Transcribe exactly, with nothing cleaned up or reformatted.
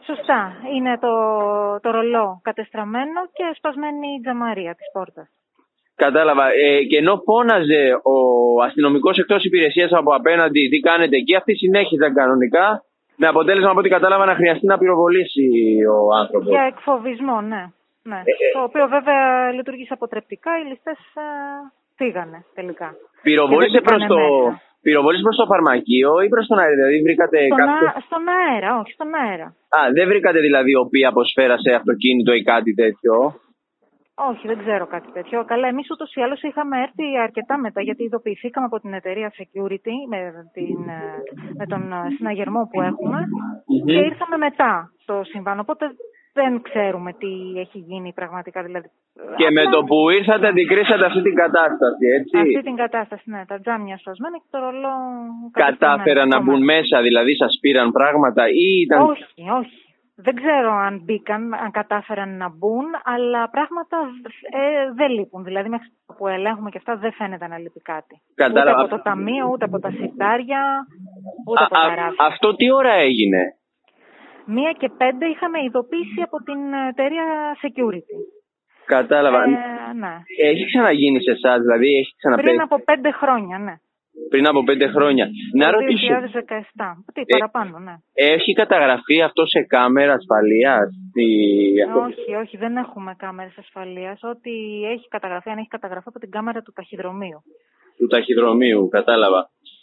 Σωστά. Είναι το, το ρολό κατεστραμμένο και σπασμένη η τζαμαρία της πόρτας. Κατάλαβα. Ε, και ενώ φώναζε ο αστυνομικός εκτός υπηρεσίας από απέναντι, τι κάνετε εκεί, αυτή συνέχιζαν κανονικά. Με αποτέλεσμα, από ό,τι κατάλαβα, να χρειαστεί να πυροβολήσει ο άνθρωπος. Για εκφοβισμό, ναι. ναι. Ε, το οποίο βέβαια λειτουργήσε αποτρεπτικά. Οι ληστές ε, φύγανε τελικά. Πυροβόλησε προς το, πυροβόλησε προς το φαρμακείο ή προς τον αέρα, δηλαδή βρήκατε στον, κάποιο... α, στον αέρα, όχι στον αέρα. Α, δεν βρήκατε δηλαδή οποία αποσφαίρασε αυτοκίνητο ή κάτι τέτοιο? Όχι, δεν ξέρω κάτι τέτοιο. Καλά, εμείς ούτως ή άλλως είχαμε έρθει αρκετά μετά, γιατί ειδοποιηθήκαμε από την εταιρεία Security με, την, με τον συναγερμό που έχουμε mm-hmm. και ήρθαμε μετά στο συμβάν. Οπότε δεν ξέρουμε τι έχει γίνει πραγματικά. Δηλαδή. Και απλά... με το που ήρθατε αντικρίσατε αυτή την κατάσταση, έτσι. Αυτή την κατάσταση, ναι. Τα τζάμια σωσμένα και το ρολό... Κατάφεραν να μπουν μέσα, δηλαδή σας πήραν πράγματα ή ήταν... Όχι, όχι. Δεν ξέρω αν μπήκαν, αν κατάφεραν να μπουν, αλλά πράγματα ε, δεν λείπουν. Δηλαδή, μέχρι που ελέγχουμε και αυτά, δεν φαίνεται να λείπει κάτι. Κατάλαβα. Ούτε από το ταμείο, ούτε από τα σιτάρια, ούτε α, από τα ράφια. Αυτό τι ώρα έγινε? Μία και πέντε είχαμε ειδοποίηση από την εταιρεία Security. Κατάλαβα. Ε, ναι. Έχει ξαναγίνει σε εσάς, δηλαδή έχει ξαναπέσει? Πριν από πέντε χρόνια, ναι. Πριν από πέντε χρόνια. Το να ρωτήσω. δύο χιλιάδες δεκαεπτά. Τι, ε, παραπάνω, ναι. Έχει καταγραφεί αυτό σε κάμερα ασφαλείας? Τι... Όχι, όχι, δεν έχουμε κάμερες ασφαλείας. Ό,τι έχει καταγραφεί, αν έχει καταγραφεί από την κάμερα του ταχυδρομείου. Του ταχυδρομείου, κατάλαβα.